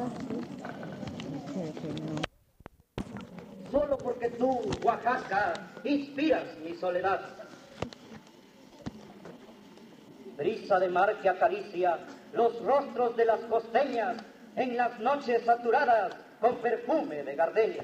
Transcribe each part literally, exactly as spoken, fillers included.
Solo porque tú, Oaxaca, inspiras mi soledad. Brisa de mar que acaricia los rostros de las costeñas en las noches saturadas con perfume de gardenia.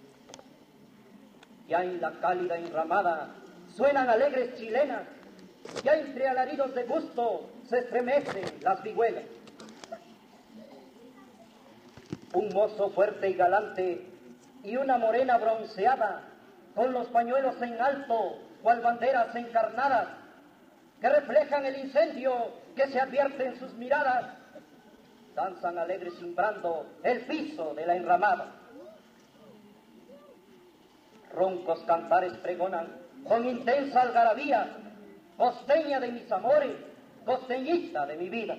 Ya en la cálida enramada suenan alegres chilenas, ya entre alaridos de gusto se estremecen las vihuelas. Un mozo fuerte y galante y una morena bronceada, con los pañuelos en alto, cual banderas encarnadas, que reflejan el incendio que se advierte en sus miradas, danzan alegres cimbrando el piso de la enramada. Roncos cantares pregonan con intensa algarabía, costeña de mis amores, costeñita de mi vida.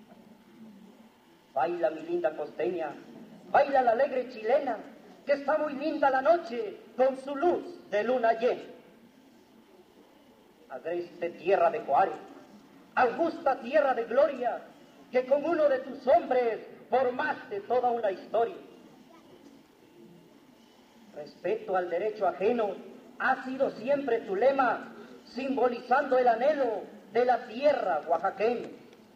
Baila mi linda costeña, baila la alegre chilena, que está muy linda la noche con su luz de luna llena. Agreste tierra de Juárez, augusta tierra de gloria, que con uno de tus hombres formaste toda una historia. Respeto al derecho ajeno ha sido siempre tu lema, simbolizando el anhelo de la tierra oaxaqueña.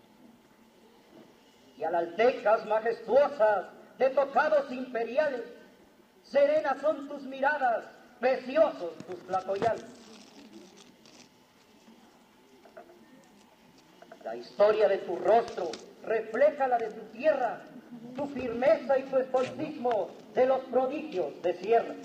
Y alaltecas majestuosas de tocados imperiales, serenas son tus miradas, preciosos tus platoyales. La historia de tu rostro refleja la de tu tierra, tu firmeza y tu estoicismo de los prodigios de sierra.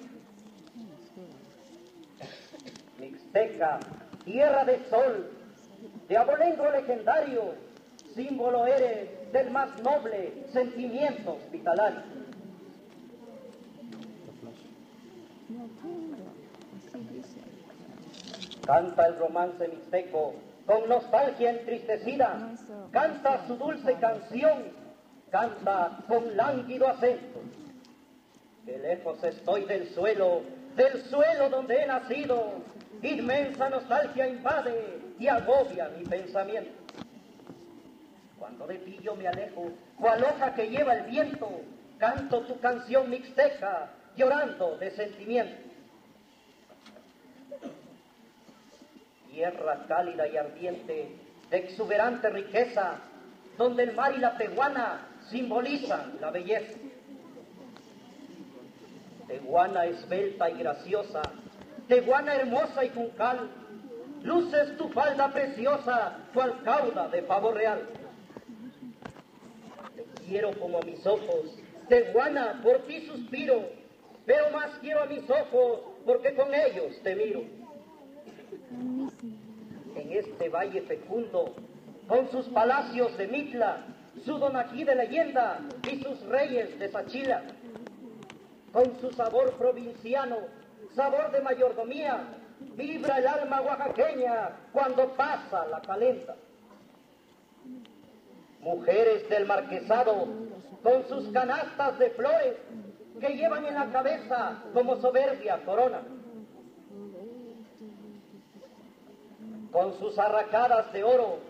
Mixteca, tierra de sol, de abolengo legendario, símbolo eres del más noble sentimiento hospitalario. Canta el romance mixteco con nostalgia entristecida, canta su dulce canción, canta con lánguido acento. Que lejos estoy del suelo, del suelo donde he nacido, inmensa nostalgia invade y agobia mi pensamiento. Cuando de ti yo me alejo, cual hoja que lleva el viento, canto tu canción mixteca, llorando de sentimiento. Tierra cálida y ardiente, de exuberante riqueza, donde el mar y la tehuana simbolizan la belleza. Tehuana esbelta y graciosa, tehuana hermosa y juncal, luces tu falda preciosa, cual cauda de pavo real. Te quiero como a mis ojos, tehuana, por ti suspiro, pero más quiero a mis ojos, porque con ellos te miro. En este valle fecundo, con sus palacios de Mitla, su donají de leyenda y sus reyes de Sachila, con su sabor provinciano, sabor de mayordomía, vibra el alma oaxaqueña cuando pasa la calenta. Mujeres del marquesado, con sus canastas de flores, que llevan en la cabeza como soberbia corona. Con sus arracadas de oro,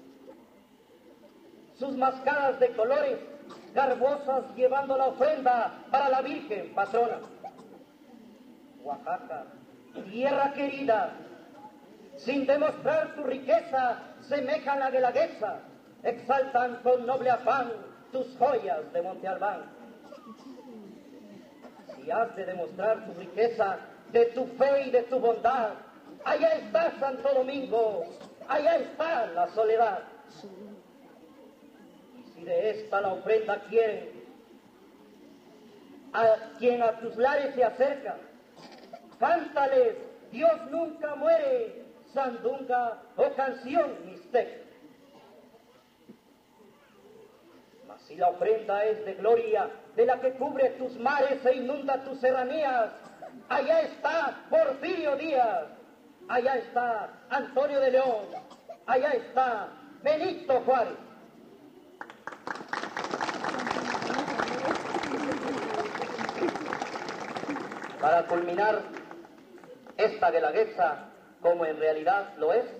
sus mascaras de colores, garbosas llevando la ofrenda para la Virgen patrona. Oaxaca, tierra querida, sin demostrar tu riqueza, semejan la guelaguetza, exaltan con noble afán tus joyas de Monte Albán. Si has de demostrar tu riqueza, de tu fe y de tu bondad, allá está Santo Domingo, allá está la soledad. Y si de esta la ofrenda quieren, a quien a tus lares se acerca, cántales, Dios nunca muere, sandunga o canción mixteca. Mas si la ofrenda es de gloria, de la que cubre tus mares e inunda tus serranías, allá está Porfirio Díaz, allá está Antonio de León, allá está Benito Juárez. Para culminar esta guelaguetza, como en realidad lo es,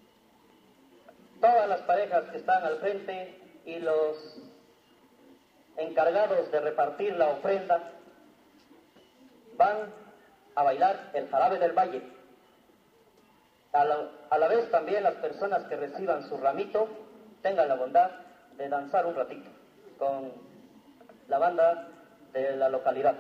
todas las parejas que están al frente y los encargados de repartir la ofrenda, van a bailar el jarabe del valle. A la, a la vez también las personas que reciban su ramito tengan la bondad de danzar un ratito con la banda de la localidad.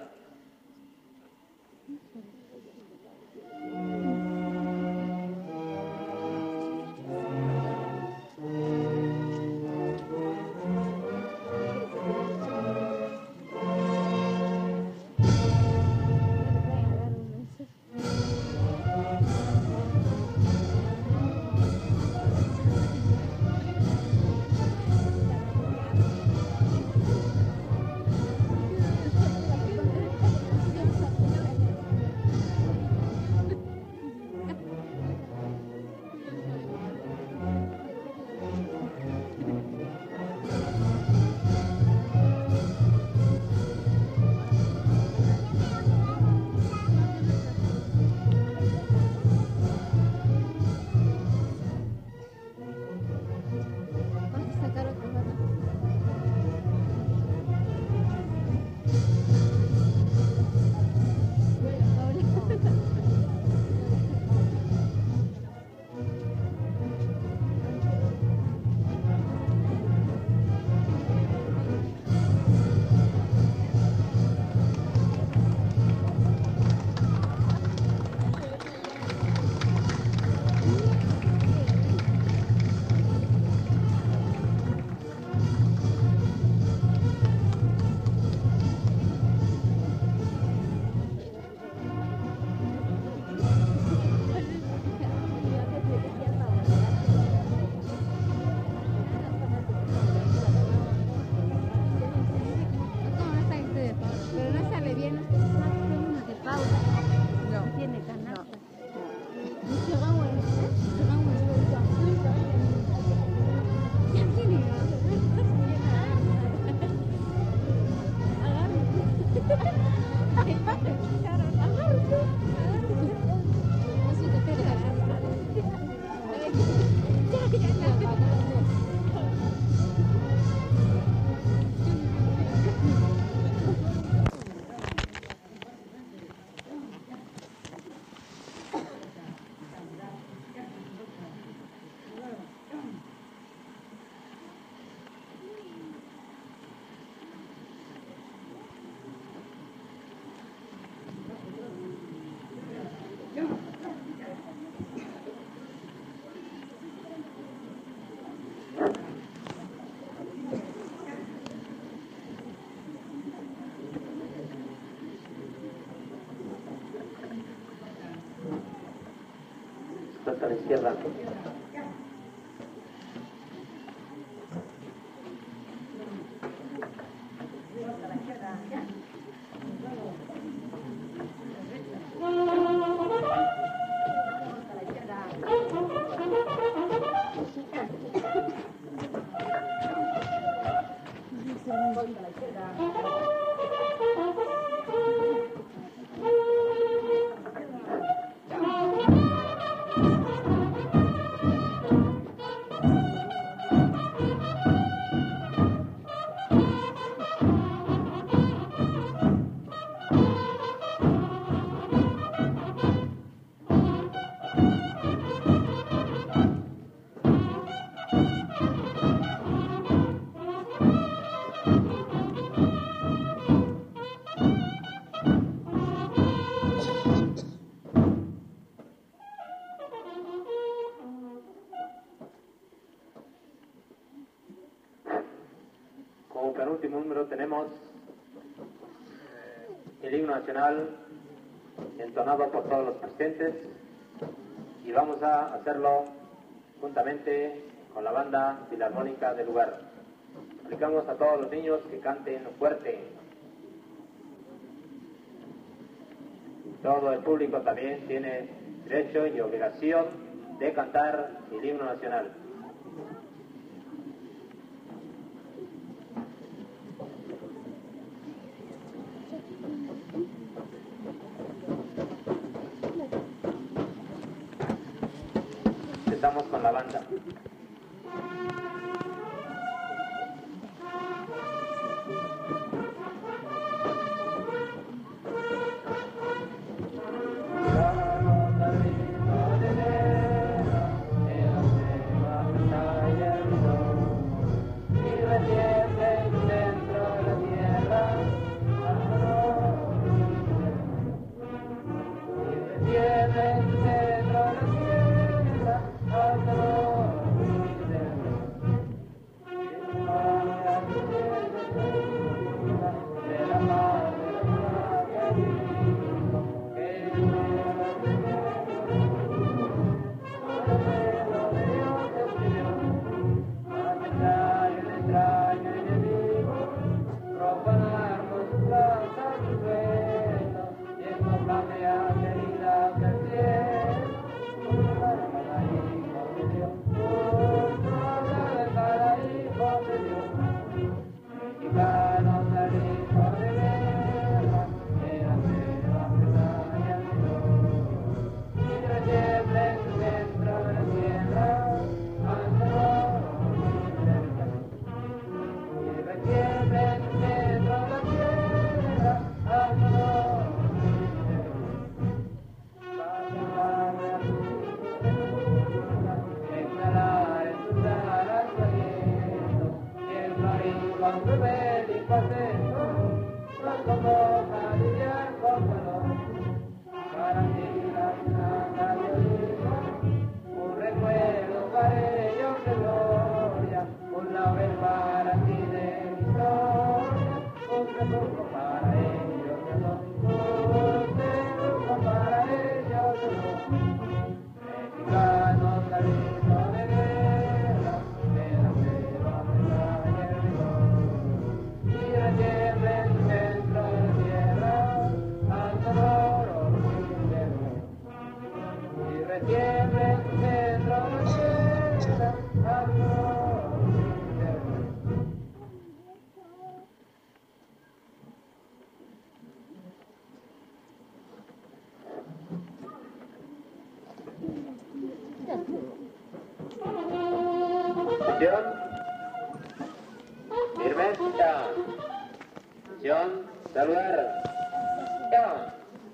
Hasta la izquierda. Como penúltimo número tenemos el himno nacional entonado por todos los presentes y vamos a hacerlo juntamente con la banda filarmónica del lugar. Explicamos a todos los niños que canten fuerte. Todo el público también tiene derecho y obligación de cantar el himno nacional. Empezamos con la banda. Firme, ya. Acción, saludar. Ya.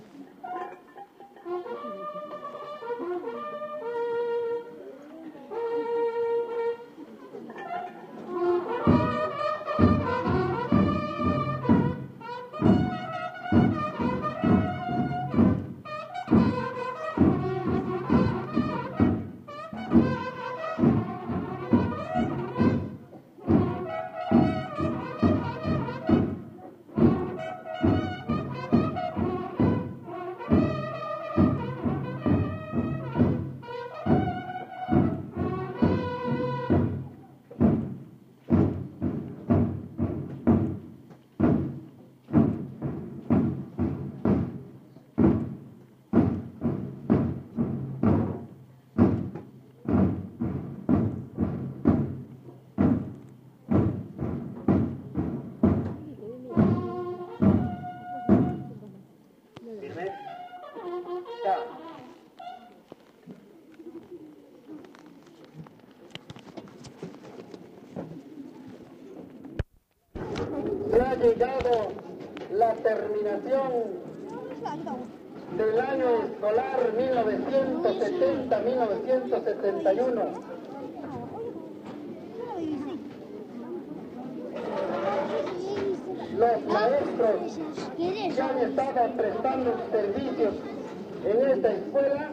Ha llegado la terminación del año escolar mil novecientos setenta a mil novecientos setenta y uno. Los maestros que han estado prestando servicios en esta escuela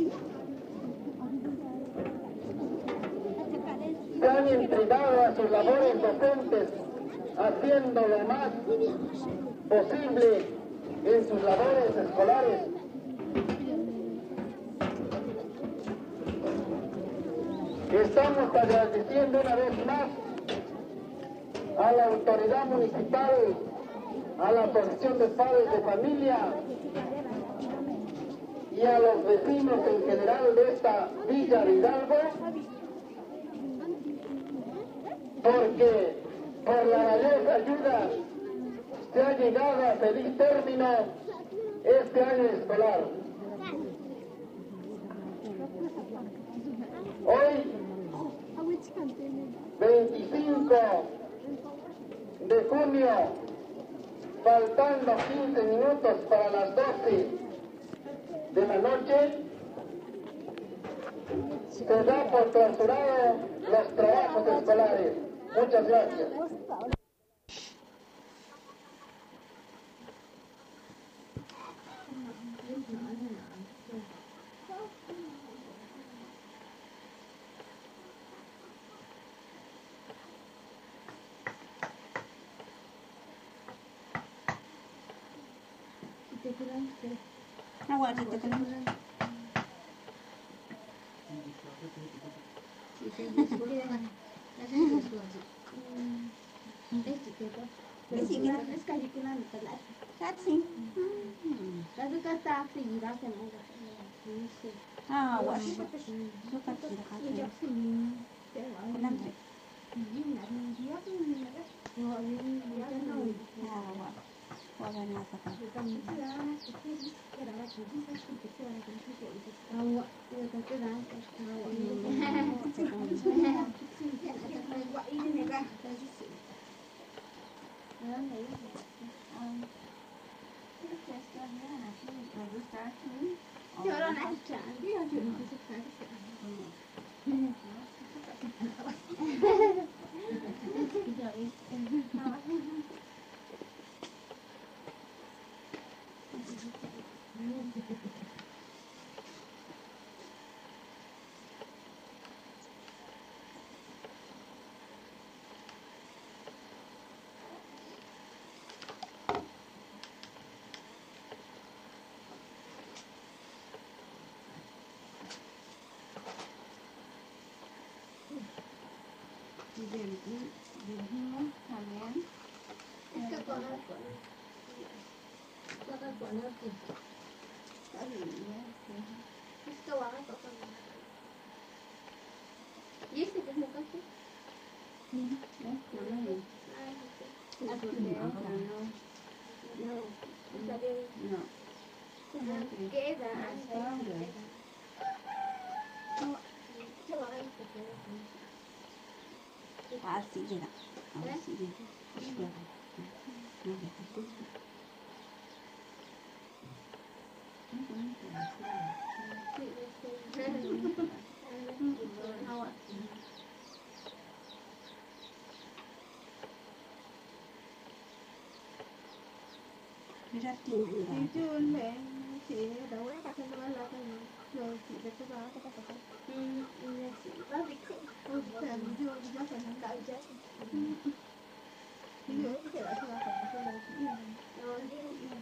se han entregado a sus labores docentes, haciendo lo más posible en sus labores escolares. Estamos agradeciendo una vez más a la autoridad municipal, a la Asociación de Padres de Familia y a los vecinos en general de esta Villa de Hidalgo, porque por la valiosa ayuda se ha llegado a feliz término este año escolar. Hoy, veinticinco de junio, faltando quince minutos para las doce de la noche, se da por clausurado los trabajos escolares. Muchas gracias. del del himo también. Esta con esto. Toca con esto. Está bien, ya, sí. Esto va a tocar. ¿Y este que es mi coche? Sí, ¿ves? No lo vi. Ah, sí. Ah, porque ahora no. No. Está bien. No. Ah, queda. Ah, Ahí está bien. queda. Se va a ver que queda. Ah, sí llega. Ahora sí llega. Sí llega. No, dejaste eso. Muy bonito, sí. Sí, sí. Ahora. Mira, tío. Chị chưa mẹ chị đậu cái cà phê nó là cái gì rồi chị để cái đó cái cà phê Ừ, chị có bị khỉ. ừ làm chưa chị cho phải thằng đại chết chị nhớ cái lại cho cà phê này chị Rồi đi.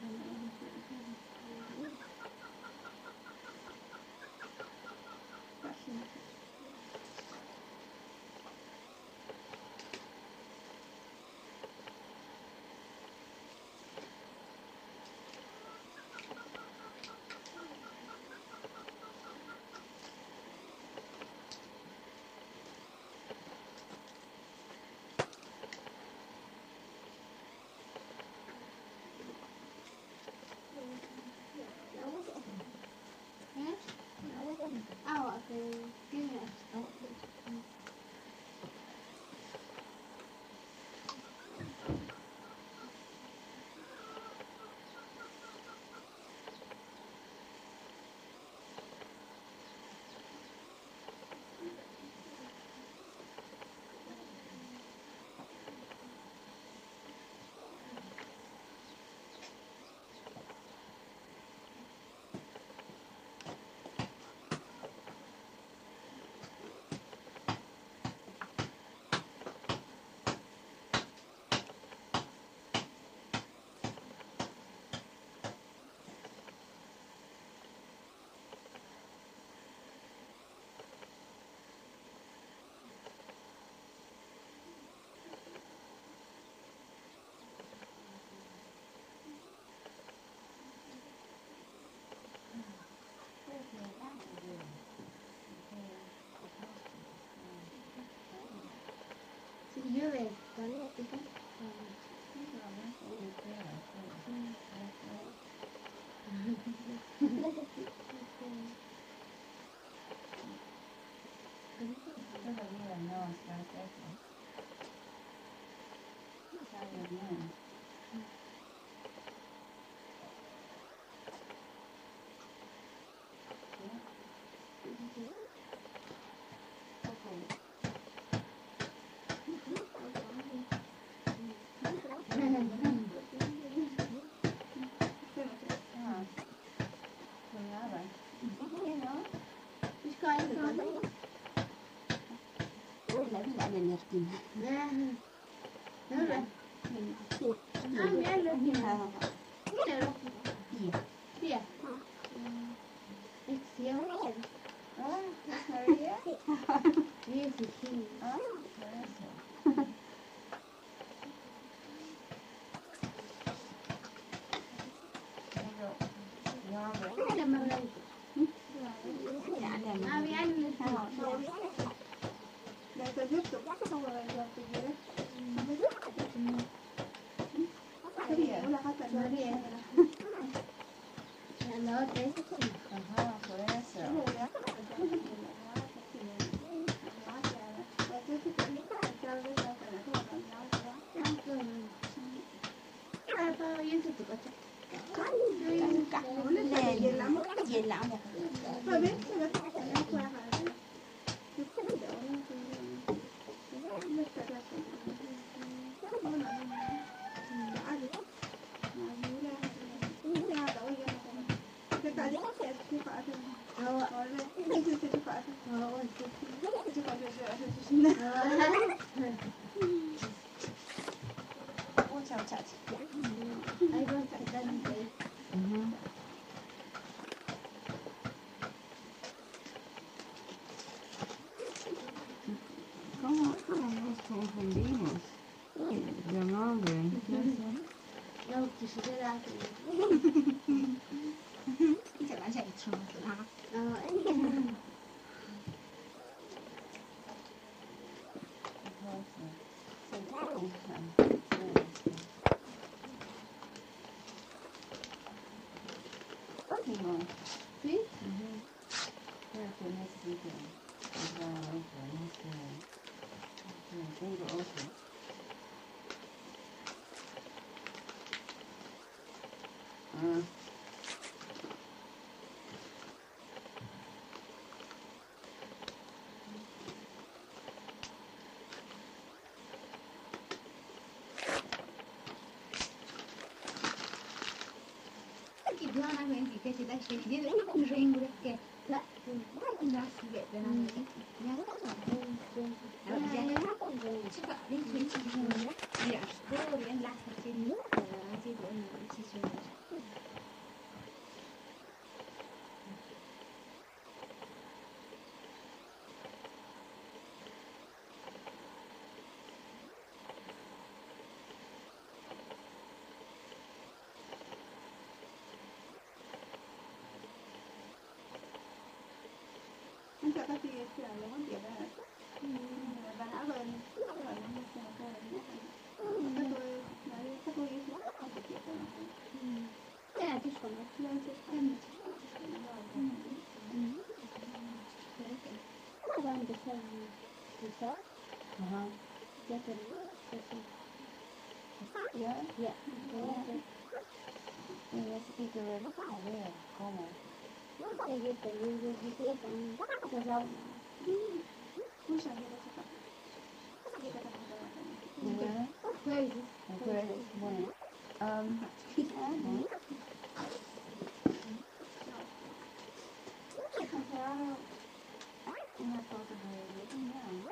Ah, cái cái này. Chị nhớ về toán học tí không? Todo día no, está eso. Está bien. Energi. Nah. Udah. Ah, ya lo Iya. Ini lo. Iya. Iya. It's your head. Ah, Maria. Yes, it's him. Ah, eso. Ada malam. Ya ada. Ah, ya lo. để tôi giúp chụp xong rồi rồi chị gì đấy không biết cái gì cũng là hết rồi rồi đi em Hello, this is Ajá, por eso. Cắt lên về lắm về lắm thôi biết thôi biết qua rồi Ôi chào chào chị. I want to done this. ¿Cómo? ¿Cómo? Chắc là chạy trường tự hào. Ờ, Sí. Ah. Che buona quindi che si dà scegliere un ringo che la la si vede na ne. Ya so. Ya ya. Ci fa din ci ci ci. Ya sto bien la che ni. Ci buona ci ci. Anh cho cái kia kia là món việc đó. Bà đã lên rồi nó mới cho cô nhắc. Cái tôi nói cái tôi yêu lắm không được việc đâu. 야, 그 손에 그냥 좀 그다음 그 사람 그래서 Ajá. ya terminó. Ya. Ya. Y ese pico de a ver cómo. I게 terminó 이게 좀 그래서 No sabía lo que pasaba. ¿Qué te pasó? 그래서 Mujeres, bueno. Um, una cosa de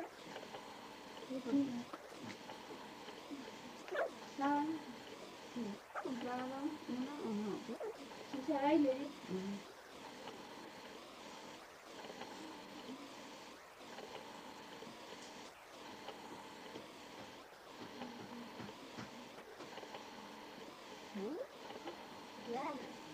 ¿saben? ¿Compraron uno o no? 진짜 아이들이 야.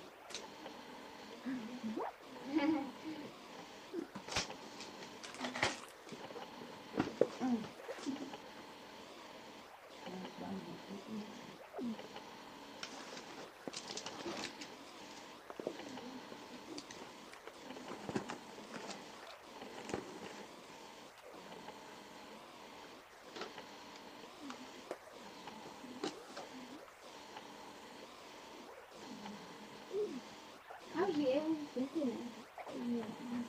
아, 예. 그렇구나. 예.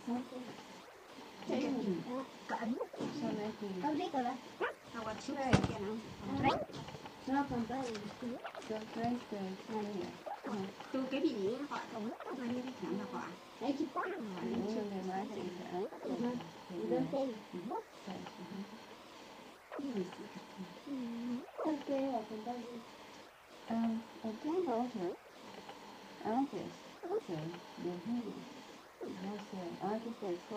Cẩn. Sau này thì Con biết rồi đó. Học ở trước kia nào. Nó còn có tôi thấy từ hai ngày. Tôi cái gì họ cũng bao nhiêu tháng là họ. đấy chứ quá. Những người nói thì sẽ Đôi khi ok rồi còn đâu gì. Um, I can't alter. Antes, okay, bien, no sé, antes de eso,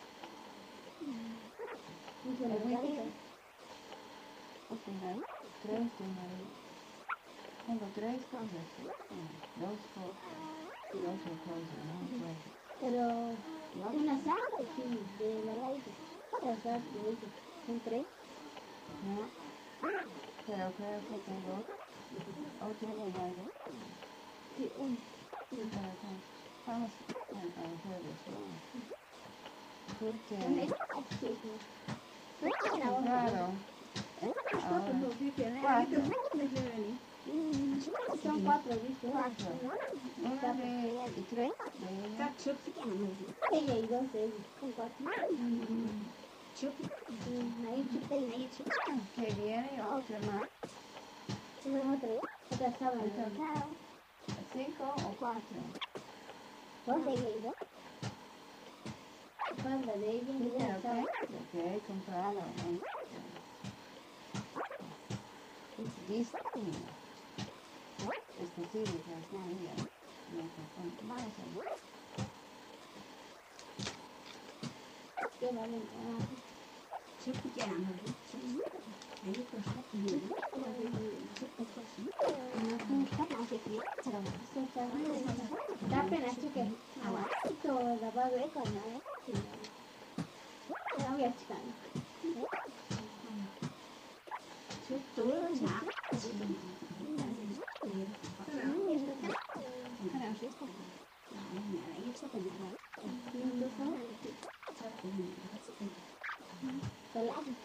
Bây giờ mình có đi. al final, tres de mayo, tengo tres cosas, dos por, y otra cosa, no pues, Pero una sala sí, de la raíz. O sea, son tres. no, pero creo que tengo otra de mayo, Sí, un. y para que vamos a hacer eso, porque, Sí, sí. Claro. claro, ahora, cuatro, Son cuatro, ¿viste? cuatro, una de, y tres de ella, Các trước cái nhà mình Ella y dos de ellos. Son cuatro. trước Ahí chute y ahí chute. que viene y otra más, Son otro. Otra sábana. cinco o cuatro. Dos de ella y dos. Cuatro de ella y Pero una que, sábana. lo que he comprado en es distinto. Es posible que es Navidad. Me compramos Qué valen. trước cái nhà mình. Tapi nanti ke awal itu dapat gue kan ya. Yang ya kan. Kalau